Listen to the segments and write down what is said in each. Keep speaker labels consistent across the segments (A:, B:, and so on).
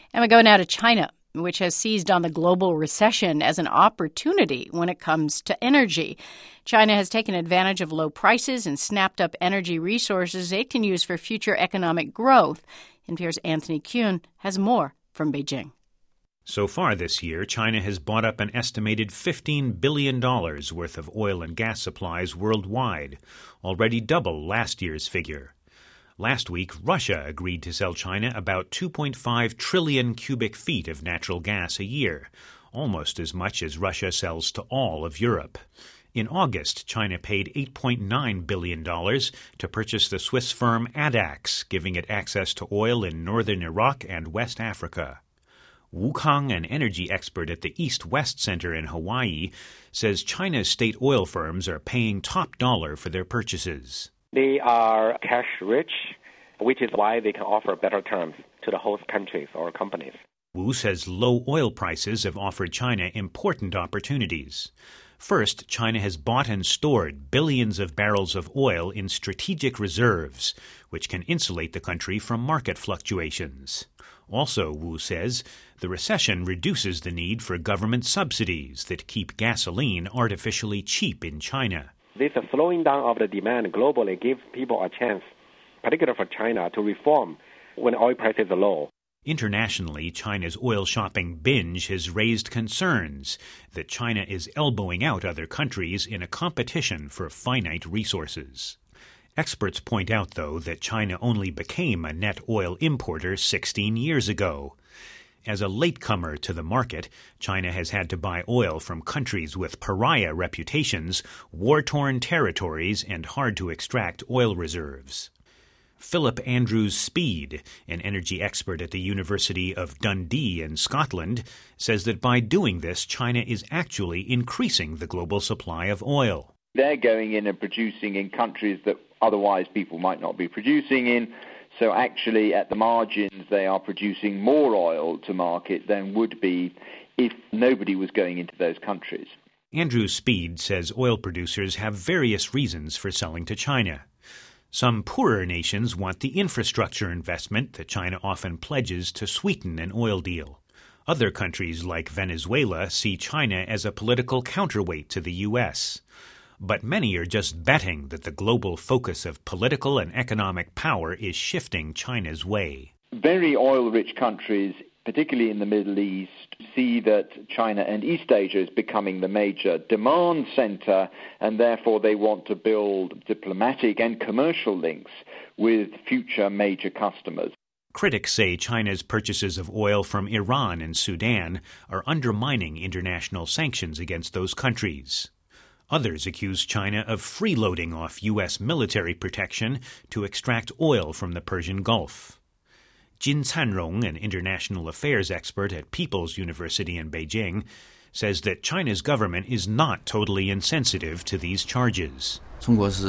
A: And we go now to China, which has seized on the global recession as an opportunity when it comes to energy. China has taken advantage of low prices and snapped up energy resources it can use for future economic growth. NPR's Anthony Kuhn has more from Beijing.
B: So far this year, China has bought up an estimated $15 billion worth of oil and gas supplies worldwide, already double last year's figure. Last week, Russia agreed to sell China about 2.5 trillion cubic feet of natural gas a year, almost as much as Russia sells to all of Europe. In August, China paid $8.9 billion to purchase the Swiss firm Addax, giving it access to oil in northern Iraq and West Africa. Wu Kang, an energy expert at the East-West Center in Hawaii, says China's state oil firms are paying top dollar for their purchases.
C: They are cash-rich, which is why they can offer better terms to the host countries or companies.
B: Wu says low oil prices have offered China important opportunities. First, China has bought and stored billions of barrels of oil in strategic reserves, which can insulate the country from market fluctuations. Also, Wu says, the recession reduces the need for government subsidies that keep gasoline artificially cheap in China.
C: This slowing down of the demand globally gives people a chance, particularly for China, to reform when oil prices are low.
B: Internationally, China's oil shopping binge has raised concerns that China is elbowing out other countries in a competition for finite resources. Experts point out, though, that China only became a net oil importer 16 years ago. As a latecomer to the market, China has had to buy oil from countries with pariah reputations, war-torn territories, and hard-to-extract oil reserves. Philip Andrews Speed, an energy expert at the University of Dundee in Scotland, says that by doing this, China is actually increasing the global supply of oil.
D: They're going in and producing in countries that otherwise people might not be producing in. So actually, at the margins, they are producing more oil to market than would be if nobody was going into those countries.
B: Andrew Speed says oil producers have various reasons for selling to China. Some poorer nations want the infrastructure investment that China often pledges to sweeten an oil deal. Other countries like Venezuela see China as a political counterweight to the U.S., but many are just betting that the global focus of political and economic power is shifting China's way.
D: Very oil-rich countries, particularly in the Middle East, see that China and East Asia is becoming the major demand center, and therefore they want to build diplomatic and commercial links with future major customers.
B: Critics say China's purchases of oil from Iran and Sudan are undermining international sanctions against those countries. Others accuse China of freeloading off U.S. military protection to extract oil from the Persian Gulf. Jin Canrong, an international affairs expert at People's University in Beijing, says that China's government is not totally insensitive to these charges.
E: China's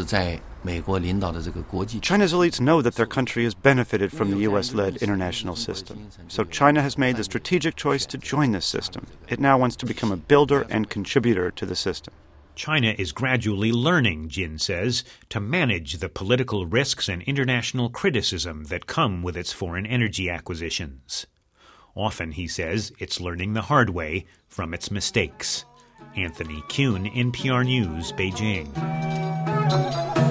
E: elites know that their country has benefited from the U.S.-led international system. So China has made the strategic choice to join this system. It now wants to become a builder and contributor to the system.
B: China is gradually learning, Jin says, to manage the political risks and international criticism that come with its foreign energy acquisitions. Often, he says, it's learning the hard way from its mistakes. Anthony Kuhn, NPR News, Beijing.